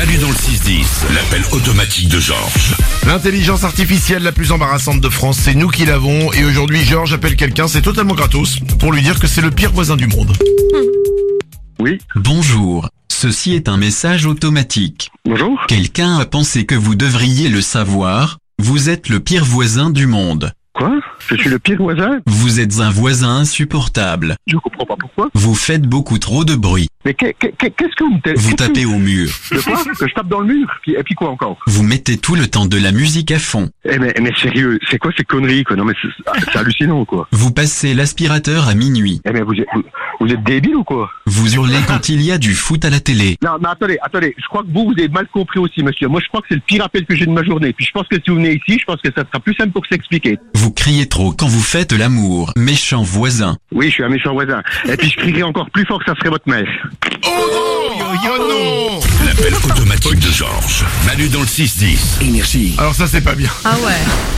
Manu dans le 6-10, l'appel automatique de Georges. L'intelligence artificielle la plus embarrassante de France, c'est nous qui l'avons. Et aujourd'hui, Georges appelle quelqu'un, c'est totalement gratos, pour lui dire que c'est le pire voisin du monde. Oui, Bonjour, ceci est un message automatique. bonjour. Quelqu'un a pensé que vous devriez le savoir, vous êtes le pire voisin du monde. Quoi? Je suis le pire voisin? Vous êtes un voisin insupportable. Je comprends pas pourquoi. Vous faites beaucoup trop de bruit. Mais qu'est-ce que vous me dites? Vous tapez au mur. De quoi? Que je tape dans le mur? Et puis quoi encore? Vous mettez tout le temps de la musique à fond. Mais sérieux, c'est quoi ces conneries, quoi? Non mais c'est hallucinant, quoi. Vous passez l'aspirateur à minuit. Mais vous êtes débile ou quoi? Vous hurlez quand il y a du foot à la télé. Non, mais attendez, je crois que vous avez mal compris aussi, monsieur. Moi, je crois que c'est le pire appel que j'ai de ma journée. Puis je pense que si vous venez ici, je pense que ça sera plus simple pour s'expliquer. Vous criez trop quand vous faites l'amour. Méchant voisin. Oui, je suis un méchant voisin. Et puis je crierai encore plus fort que ça serait votre mère. Oh non. L'appel automatique de Georges. Manu dans le 6-10. Énergie. Alors ça, c'est pas bien. Ah ouais.